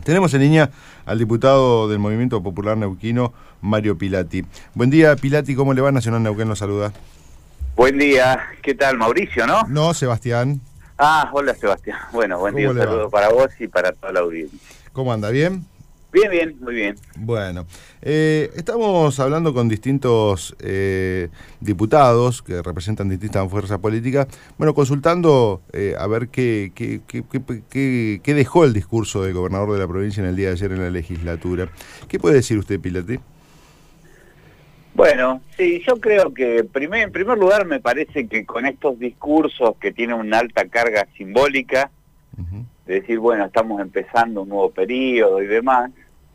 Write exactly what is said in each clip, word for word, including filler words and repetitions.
Tenemos en línea al diputado del Movimiento Popular Neuquino, Mario Pilati. Buen día, Pilati, ¿cómo le va? Nacional Neuquén lo saluda. Buen día, ¿qué tal? Mauricio, ¿no? No, Sebastián. Ah, hola Sebastián. Bueno, buen día, un saludo para vos y para toda la audiencia. ¿Cómo anda? ¿Bien? Bien, bien, muy bien. Bueno, eh, estamos hablando con distintos eh, diputados que representan distintas fuerzas políticas, bueno, consultando eh, a ver qué, qué, qué, qué, qué, qué dejó el discurso del gobernador de la provincia en el día de ayer en la legislatura. ¿Qué puede decir usted, Pilati? Bueno, sí, yo creo que primer, en primer lugar me parece que con estos discursos que tienen una alta carga simbólica, uh-huh. de decir, bueno, estamos empezando un nuevo periodo y demás,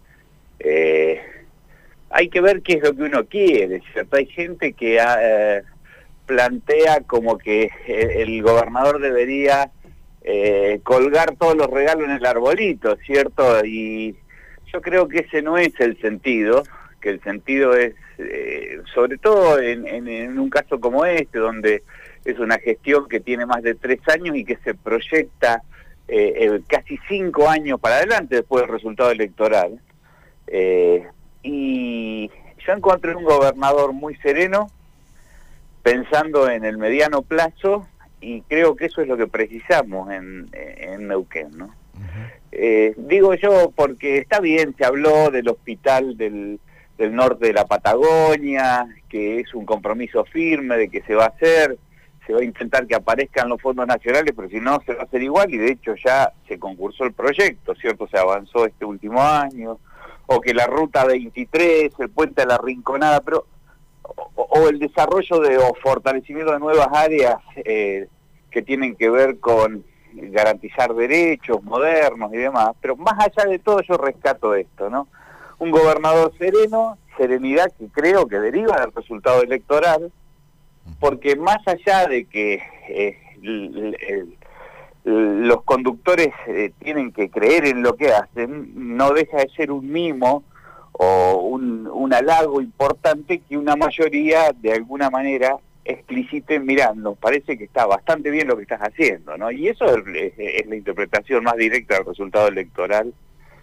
eh, hay que ver qué es lo que uno quiere, ¿cierto? Hay gente que eh, plantea como que el gobernador debería eh, colgar todos los regalos en el arbolito, ¿cierto? Y yo creo que ese no es el sentido, que el sentido es, eh, sobre todo en, en, en un caso como este, donde es una gestión que tiene más de tres años y que se proyecta eh, eh, casi cinco años para adelante después del resultado electoral. Eh, y yo encontré un gobernador muy sereno, pensando en el mediano plazo, y creo que eso es lo que precisamos en, en Neuquén, ¿no? Uh-huh. eh, digo yo porque está bien, se habló del hospital del, del norte de la Patagonia, que es un compromiso firme de que se va a hacer, se va a intentar que aparezcan los fondos nacionales, pero si no se va a hacer igual, y de hecho ya se concursó el proyecto, ¿cierto? Se avanzó este último año, o que la ruta veintitrés, el puente a la Rinconada, pero o, o el desarrollo de o fortalecimiento de nuevas áreas eh, que tienen que ver con garantizar derechos modernos y demás, pero más allá de todo yo rescato esto, ¿no? Un gobernador sereno, serenidad que creo que deriva del resultado electoral, porque más allá de que eh, el, el, los conductores eh, tienen que creer en lo que hacen, no deja de ser un mimo o un, un halago importante que una mayoría de alguna manera explicite, mirá, nos parece que está bastante bien lo que estás haciendo, ¿no? Y eso es, es la interpretación más directa del resultado electoral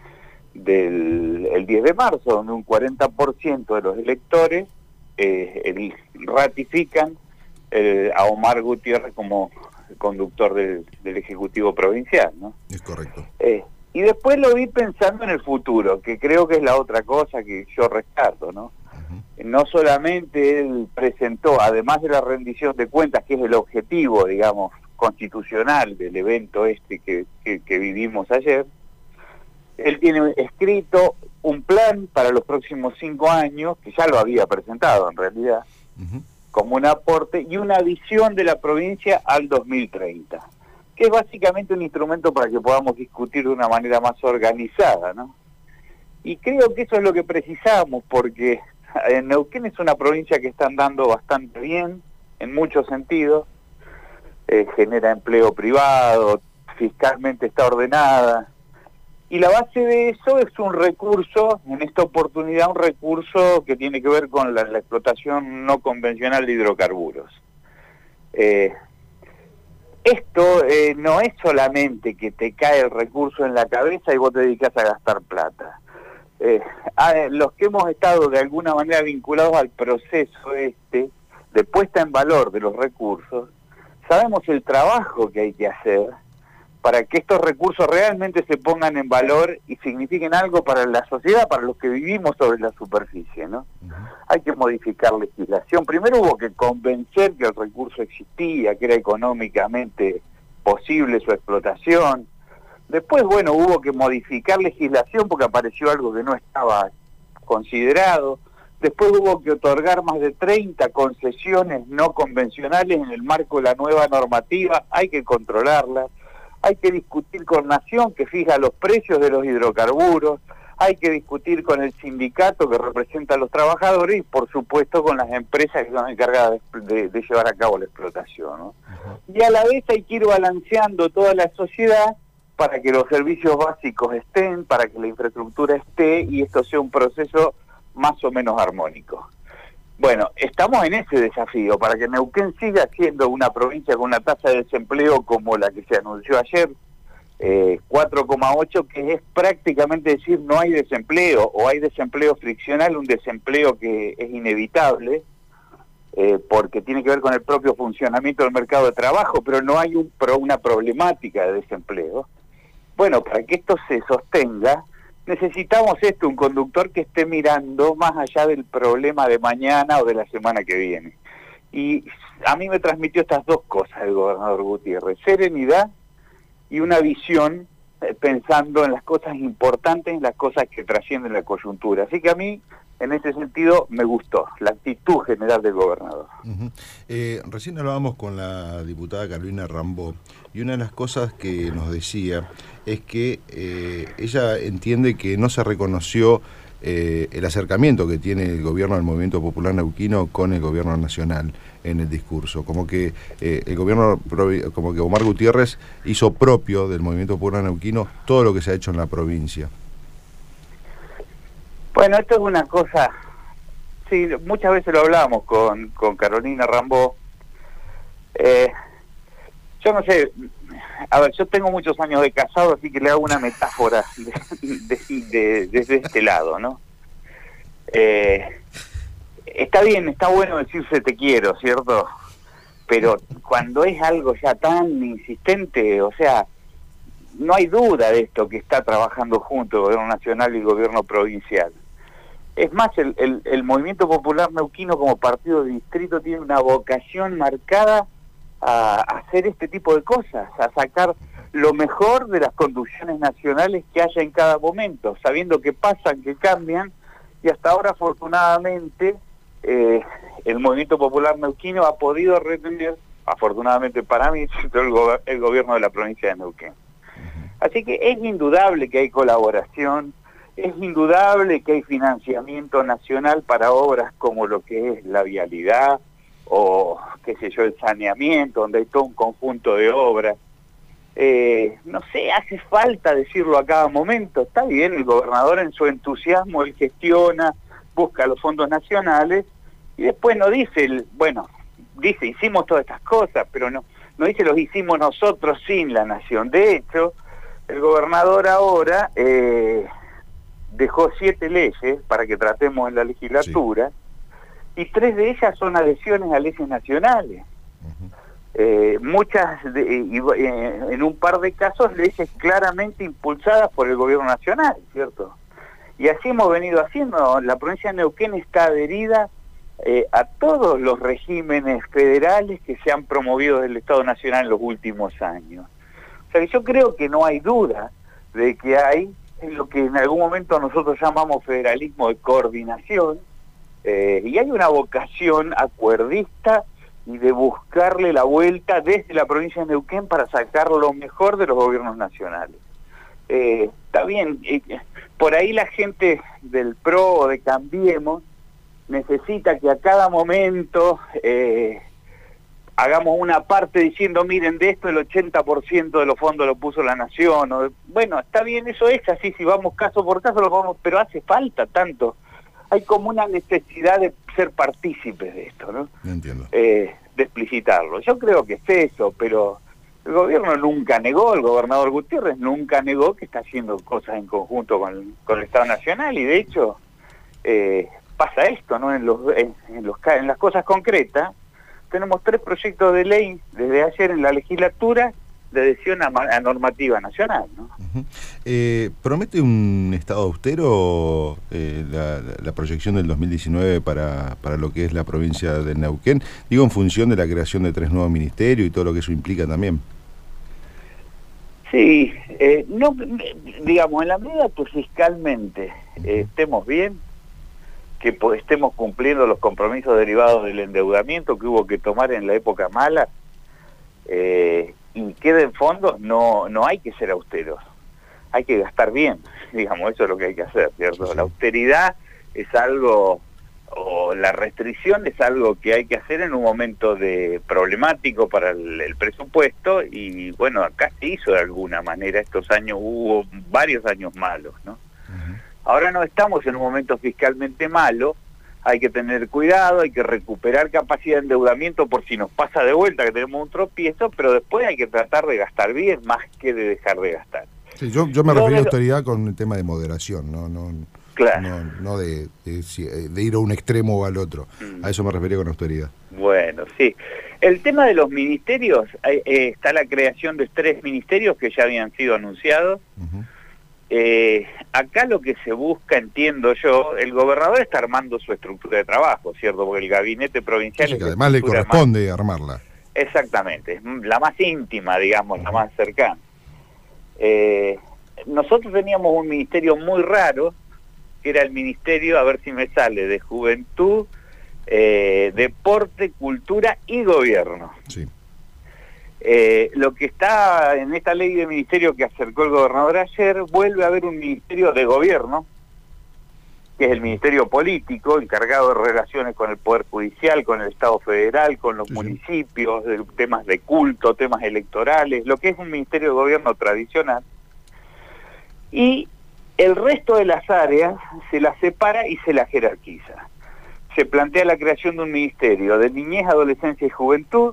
del el diez de marzo, donde un cuarenta por ciento de los electores eh, el, ratifican eh, a Omar Gutiérrez como conductor del, del Ejecutivo Provincial, ¿no? Es correcto. Eh, y después lo vi pensando en el futuro, que creo que es la otra cosa que yo rescato, ¿no? Uh-huh. No solamente él presentó, además de la rendición de cuentas, que es el objetivo, digamos, constitucional del evento este que, que, que vivimos ayer, él tiene escrito un plan para los próximos cinco años, que ya lo había presentado en realidad, uh-huh. como un aporte, y una visión de la provincia al dos mil treinta, que es básicamente un instrumento para que podamos discutir de una manera más organizada, ¿no? Y creo que eso es lo que precisamos, porque en Neuquén es una provincia que está andando bastante bien, en muchos sentidos, eh, genera empleo privado, fiscalmente está ordenada, y la base de eso es un recurso, en esta oportunidad un recurso que tiene que ver con la, la explotación no convencional de hidrocarburos. Eh, esto eh, no es solamente que te cae el recurso en la cabeza y vos te dedicas a gastar plata. Eh, a, los que hemos estado de alguna manera vinculados al proceso este de puesta en valor de los recursos, sabemos el trabajo que hay que hacer para que estos recursos realmente se pongan en valor y signifiquen algo para la sociedad, para los que vivimos sobre la superficie, ¿no? Uh-huh. Hay que modificar legislación. Primero hubo que convencer que el recurso existía, que era económicamente posible su explotación. Después, bueno, hubo que modificar legislación porque apareció algo que no estaba considerado. Después hubo que otorgar más de treinta concesiones no convencionales en el marco de la nueva normativa. Hay que controlarlas. Hay que discutir con Nación, que fija los precios de los hidrocarburos, hay que discutir con el sindicato que representa a los trabajadores y, por supuesto, con las empresas que son encargadas de, de, de llevar a cabo la explotación, ¿no? Uh-huh. Y a la vez hay que ir balanceando toda la sociedad para que los servicios básicos estén, para que la infraestructura esté y esto sea un proceso más o menos armónico. Bueno, estamos en ese desafío, para que Neuquén siga siendo una provincia con una tasa de desempleo como la que se anunció ayer, eh, cuatro coma ocho, que es prácticamente decir no hay desempleo, o hay desempleo friccional, un desempleo que es inevitable, eh, porque tiene que ver con el propio funcionamiento del mercado de trabajo, pero no hay un, pro, una problemática de desempleo. Bueno, para que esto se sostenga, necesitamos esto, un conductor que esté mirando más allá del problema de mañana o de la semana que viene. Y a mí me transmitió estas dos cosas el gobernador Gutiérrez: serenidad y una visión eh, pensando en las cosas importantes, en las cosas que trascienden la coyuntura. Así que a mí, en ese sentido, me gustó la actitud general del gobernador. Uh-huh. eh, recién hablábamos con la diputada Carolina Rambó, y una de las cosas que nos decía es que eh, ella entiende que no se reconoció eh, el acercamiento que tiene el gobierno del Movimiento Popular Neuquino con el gobierno nacional en el discurso, como que eh, el gobierno, como que Omar Gutiérrez hizo propio del Movimiento Popular Neuquino todo lo que se ha hecho en la provincia. Bueno, esto es una cosa, sí, muchas veces lo hablamos con, con Carolina Rambó. Eh, yo no sé, a ver, yo tengo muchos años de casado, así que le hago una metáfora de, de, de, desde este lado, ¿no? Eh, está bien, está bueno decirse te quiero, ¿cierto? Pero cuando es algo ya tan insistente, o sea, no hay duda de esto, que está trabajando junto el gobierno nacional y el gobierno provincial. Es más, el, el, el Movimiento Popular Neuquino como partido de distrito tiene una vocación marcada a, a hacer este tipo de cosas, a sacar lo mejor de las conducciones nacionales que haya en cada momento, sabiendo que pasan, que cambian, y hasta ahora afortunadamente eh, el Movimiento Popular Neuquino ha podido retener, afortunadamente para mí, el, go el gobierno de la provincia de Neuquén. Así que es indudable que hay colaboración, es indudable que hay financiamiento nacional para obras como lo que es la vialidad o, qué sé yo, el saneamiento, donde hay todo un conjunto de obras. Eh, no sé, hace falta decirlo a cada momento. Está bien, el gobernador en su entusiasmo, él gestiona, busca los fondos nacionales y después no dice, el, bueno, dice, hicimos todas estas cosas, pero no, no dice los hicimos nosotros sin la nación. De hecho, el gobernador ahora eh, dejó siete leyes para que tratemos en la legislatura, sí, y tres de ellas son adhesiones a leyes nacionales. Uh-huh. eh, muchas, de, y, eh, en un par de casos, leyes claramente impulsadas por el gobierno nacional, ¿cierto? Y así hemos venido haciendo. La provincia de Neuquén está adherida eh, a todos los regímenes federales que se han promovido desde el Estado Nacional en los últimos años. O sea, yo creo que no hay duda de que hay en lo que en algún momento nosotros llamamos federalismo de coordinación, eh, y hay una vocación acuerdista y de buscarle la vuelta desde la provincia de Neuquén para sacar lo mejor de los gobiernos nacionales. Eh, está bien, eh, por ahí la gente del P R O o de Cambiemos necesita que a cada momento eh, hagamos una parte diciendo, miren, de esto el ochenta por ciento de los fondos lo puso la nación. O, bueno, está bien, eso es así, si vamos caso por caso lo vamos, pero hace falta tanto. Hay como una necesidad de ser partícipes de esto, ¿no? No entiendo. Eh, de explicitarlo. Yo creo que es eso, pero el gobierno nunca negó, el gobernador Gutiérrez nunca negó que está haciendo cosas en conjunto con, con el Estado Nacional, y de hecho eh, pasa esto, ¿no? En, los, en, en, los, en las cosas concretas, tenemos tres proyectos de ley desde ayer en la legislatura de adhesión a, a normativa nacional, ¿no? Uh-huh. eh, ¿Promete un estado austero eh, la, la proyección del dos mil diecinueve para, para lo que es la provincia de Neuquén? Digo, en función de la creación de tres nuevos ministerios y todo lo que eso implica también. Sí, eh, no, digamos, en la medida que fiscalmente eh, estemos bien, que pues, estemos cumpliendo los compromisos derivados del endeudamiento que hubo que tomar en la época mala, eh, y queden fondos, no no hay que ser austeros, hay que gastar bien, digamos, eso es lo que hay que hacer, ¿cierto? Sí, sí. La austeridad es algo, o la restricción es algo que hay que hacer en un momento de problemático para el, el presupuesto, y bueno, acá se hizo de alguna manera. Estos años hubo varios años malos, ¿no? Uh-huh. Ahora no estamos en un momento fiscalmente malo, hay que tener cuidado, hay que recuperar capacidad de endeudamiento por si nos pasa de vuelta que tenemos un tropiezo, pero después hay que tratar de gastar bien más que de dejar de gastar. Sí, yo, yo me refería a austeridad con el tema de moderación, no no, claro. no, no de, de, de ir a un extremo o al otro. Mm. A eso me refería con austeridad. Bueno, sí. El tema de los ministerios, eh, está la creación de tres ministerios que ya habían sido anunciados. Uh-huh. Eh, acá lo que se busca, entiendo yo, el gobernador está armando su estructura de trabajo, ¿cierto? Porque el gabinete provincial... Sí, que además le corresponde más, armarla. Exactamente, es la más íntima, digamos, uh-huh. la más cercana. Eh, nosotros teníamos un ministerio muy raro, que era el ministerio, a ver si me sale, de Juventud, eh, Deporte, Cultura y Gobierno. Sí. Eh, lo que está en esta ley de ministerio que acercó el gobernador ayer, vuelve a haber un ministerio de gobierno, que es el ministerio político, encargado de relaciones con el Poder Judicial, con el Estado Federal, con los sí, municipios, de temas de culto, temas electorales, lo que es un ministerio de gobierno tradicional. Y el resto de las áreas se las separa y se las jerarquiza. Se plantea la creación de un ministerio de niñez, adolescencia y juventud,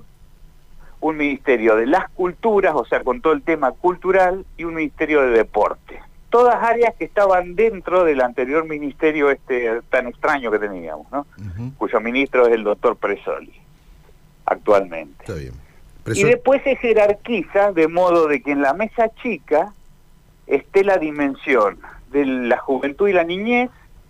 un ministerio de las culturas, o sea, con todo el tema cultural, y un ministerio de deporte. Todas áreas que estaban dentro del anterior ministerio este tan extraño que teníamos, ¿no? Uh-huh. Cuyo ministro es el doctor Presoli, actualmente. Está bien. Presol... Y después se jerarquiza de modo de que en la mesa chica esté la dimensión de la juventud y la niñez,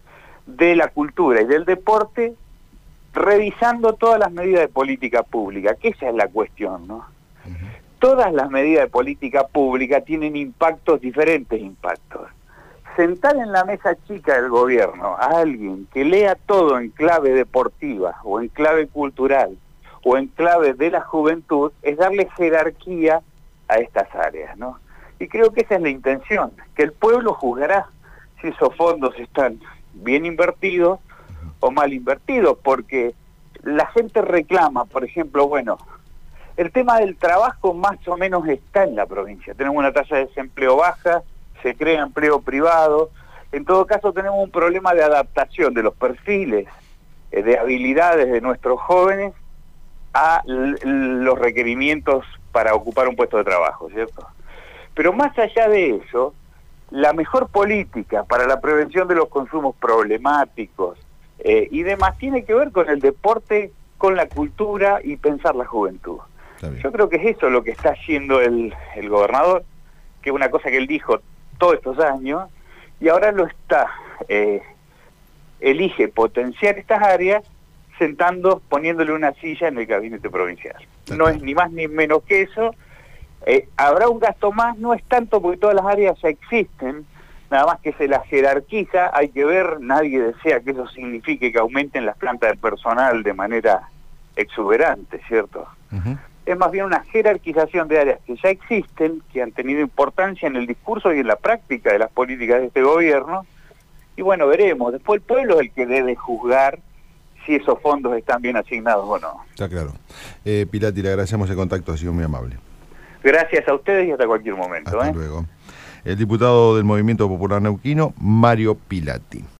de la cultura y del deporte, revisando todas las medidas de política pública, que esa es la cuestión, ¿no? Uh-huh. Todas las medidas de política pública tienen impactos, diferentes impactos. Sentar en la mesa chica del gobierno a alguien que lea todo en clave deportiva, o en clave cultural, o en clave de la juventud, es darle jerarquía a estas áreas, ¿no? Y creo que esa es la intención, que el pueblo juzgará si esos fondos están bien invertidos o mal invertidos, porque la gente reclama, por ejemplo, bueno, el tema del trabajo más o menos está en la provincia. Tenemos una tasa de desempleo baja, se crea empleo privado, en todo caso tenemos un problema de adaptación de los perfiles, eh, de habilidades de nuestros jóvenes a los requerimientos para ocupar un puesto de trabajo, ¿cierto? Pero más allá de eso, la mejor política para la prevención de los consumos problemáticos eh, y demás tiene que ver con el deporte, con la cultura y pensar la juventud. Yo creo que es eso lo que está haciendo el, el gobernador, que es una cosa que él dijo todos estos años, y ahora lo está, eh, elige potenciar estas áreas sentando, poniéndole una silla en el gabinete provincial. No es ni más ni menos que eso. Eh, habrá un gasto más, no es tanto porque todas las áreas ya existen, nada más que se las jerarquiza, hay que ver, nadie desea que eso signifique que aumenten las plantas de personal de manera exuberante, ¿cierto? Uh-huh. Es más bien una jerarquización de áreas que ya existen, que han tenido importancia en el discurso y en la práctica de las políticas de este gobierno, y bueno, veremos, después el pueblo es el que debe juzgar si esos fondos están bien asignados o no. Está claro. Eh, Pilati, le agradecemos el contacto, ha sido muy amable. Gracias a ustedes y hasta cualquier momento. Hasta ¿eh? luego. El diputado del Movimiento Popular Neuquino, Mario Pilati.